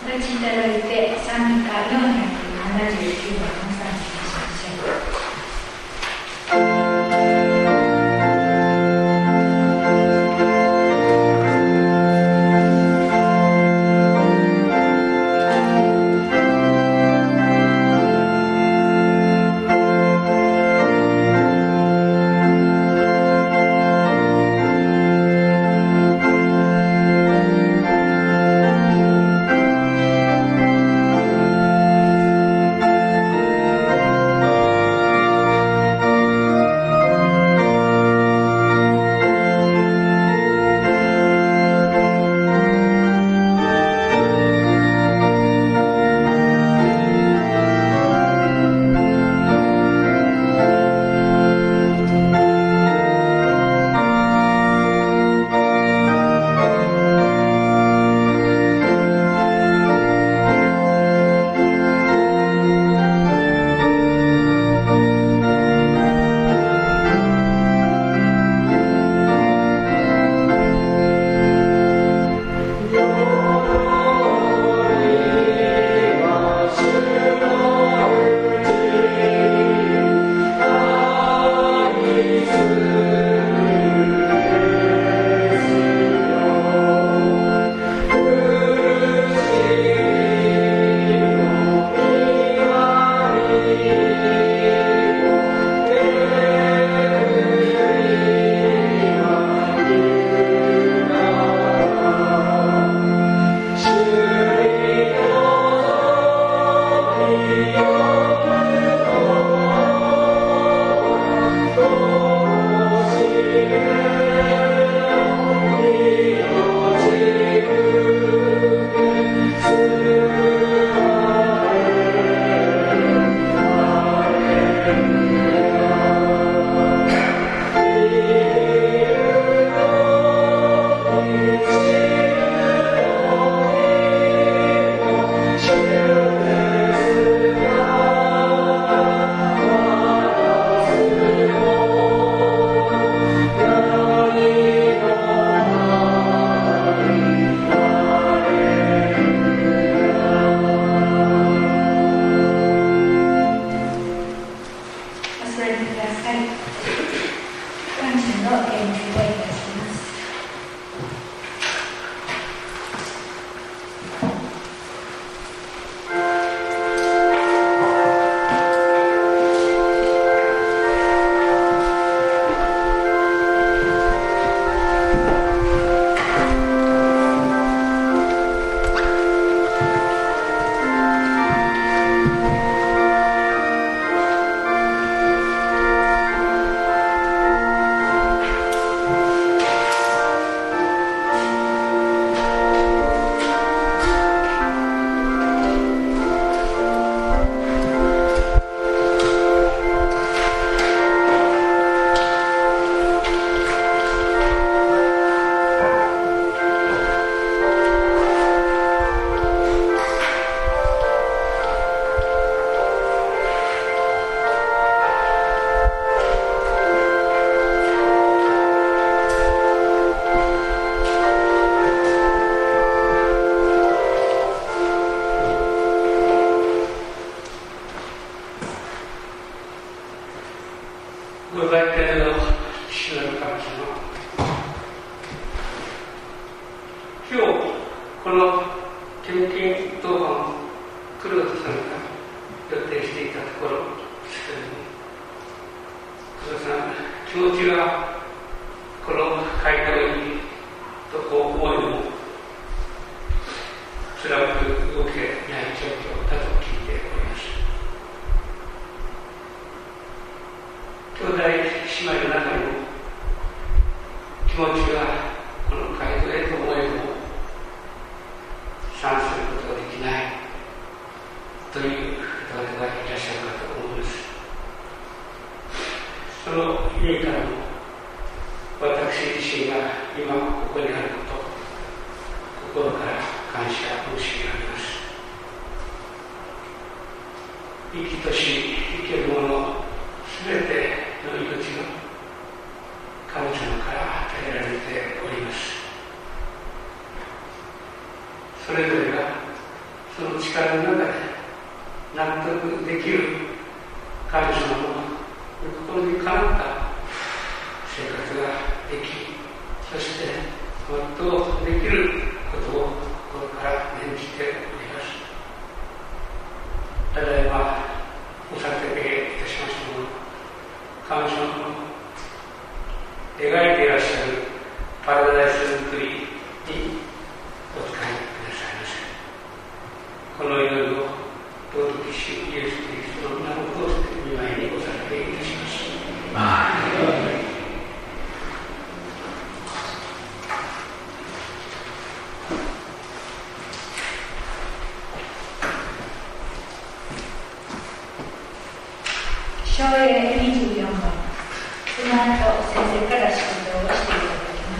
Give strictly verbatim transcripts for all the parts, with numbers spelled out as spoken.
お立ちいただいて賛美歌よんひゃくななじゅうきゅうばんを賛美いたしましょう。 それぞれがその力の中で納得できる神様の心にかなった生活ができ、そして全うできることを心から念じております。ただいまお捧げいたしましたもの、神様の描いていらっしゃるパラダイス作りにお使いくださいませ。この祈りを尊き主イエス・キリストの名を通して御前にお捧げいたします。アーメン。 昭栄にじゅうよんばん、その後先生から仕事をしていただきます。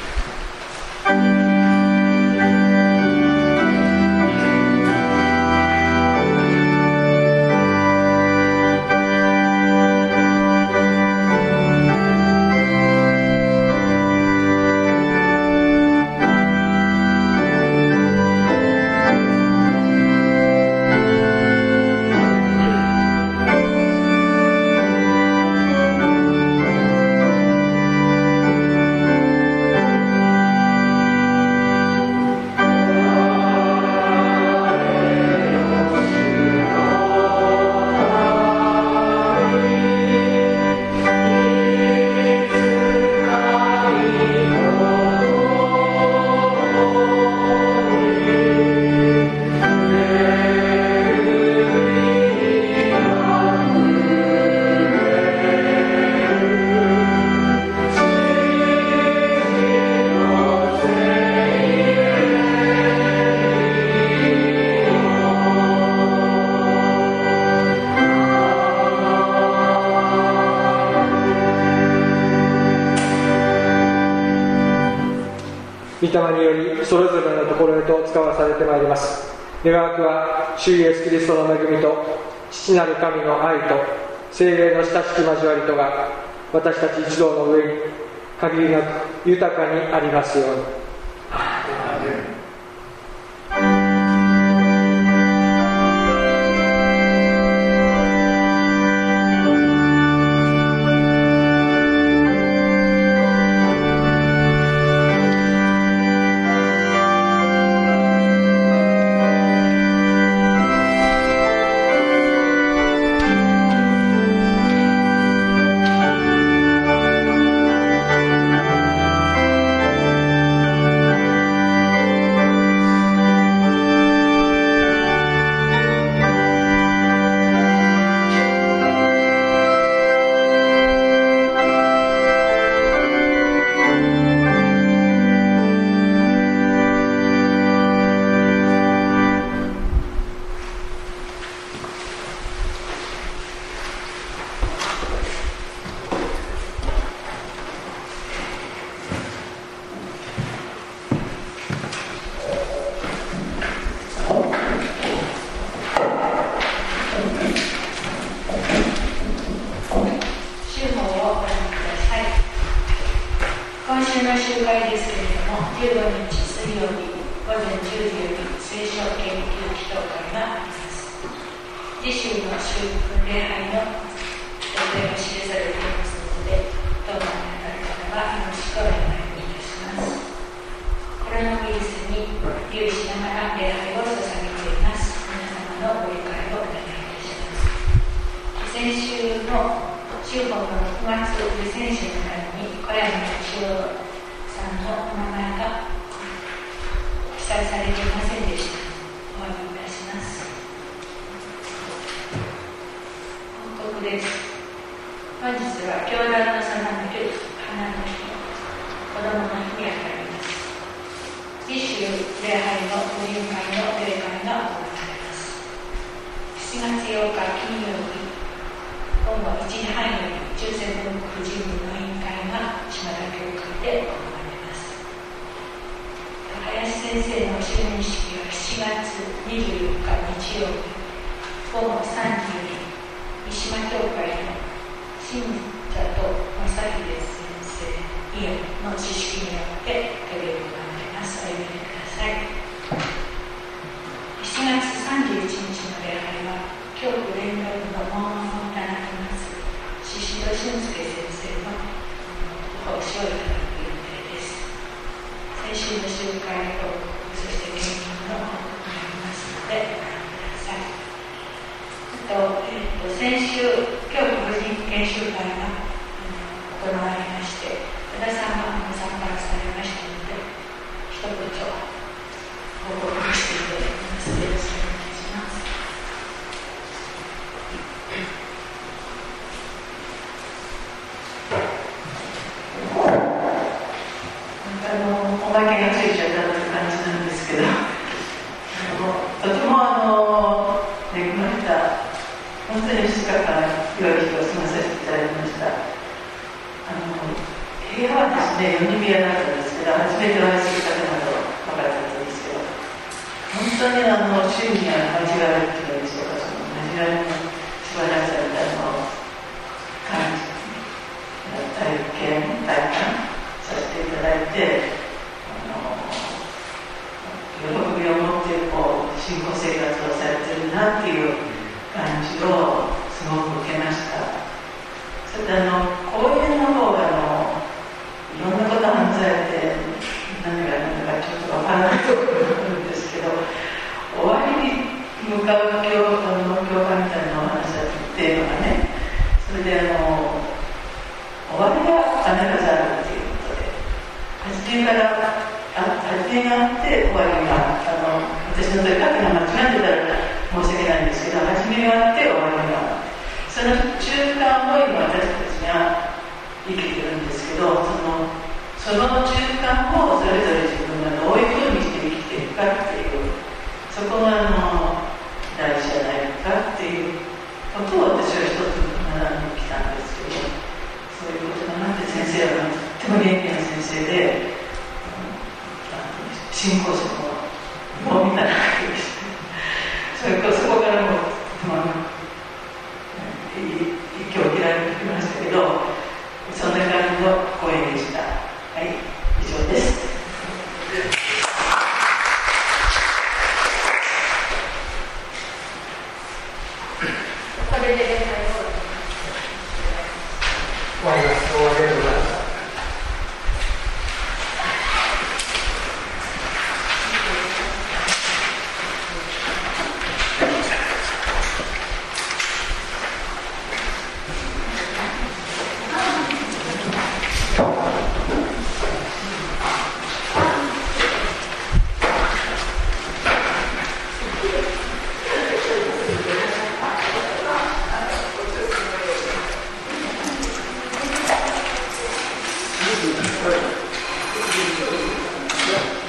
御霊によりそれぞれのところへと使わされてまいります。願わくは主イエスキリストの恵みと父なる神の愛と聖霊の親しき交わりとが私たち一同の上に限りなく豊かにありますように。 しちがつ先週、今日婦人研修会が行われまして、多田さんが参加されましたので、一言報告していただきます。よろしくお願いします。 あのおまけがついちゃったって感じなんですけど、あのとてもあの恵まれた、本当にふつかかん良い日を過ごさせていただきました。あの部屋はですね、よに部屋だったんですけど、初めてお会いする方など分かったんですけど、本当にあの周囲には交わるっていうんでしょうか、その交わりの素晴らしさみたいなのを感じ、体験、体感させていただいて、あの喜びを持ってこう信仰生活をされてるなっていう感じをすごく受けました。それであの講演の方があのいろんなことを話されて何が何だかちょっとわからないところがあるんですけど、終わりに向かう教あの教科みたいなお話だったテーマがね、それであの終わりが必ずあるっていうことで、初めからあ初めがあって終わりがあの私のそれ書くのが間違ってたら申し訳ないんですけど、初めがあって終わりがある、その中間を今私たちが生きてるんですけど、そのその中間をそれぞれ自分がどういうふうにして生きていくかっていう、そこがあの大事じゃないかっていうことを私は一つ学んできたんですけど、そういうことだなって、先生はとっても元気な先生で、信仰者ももうみんな仲良いし、それからそこからもとてもいい影響を受けられてきましたけど、そんな感じの講演でした。はい、以上です。 これで終わります。終わりでございます。 はい。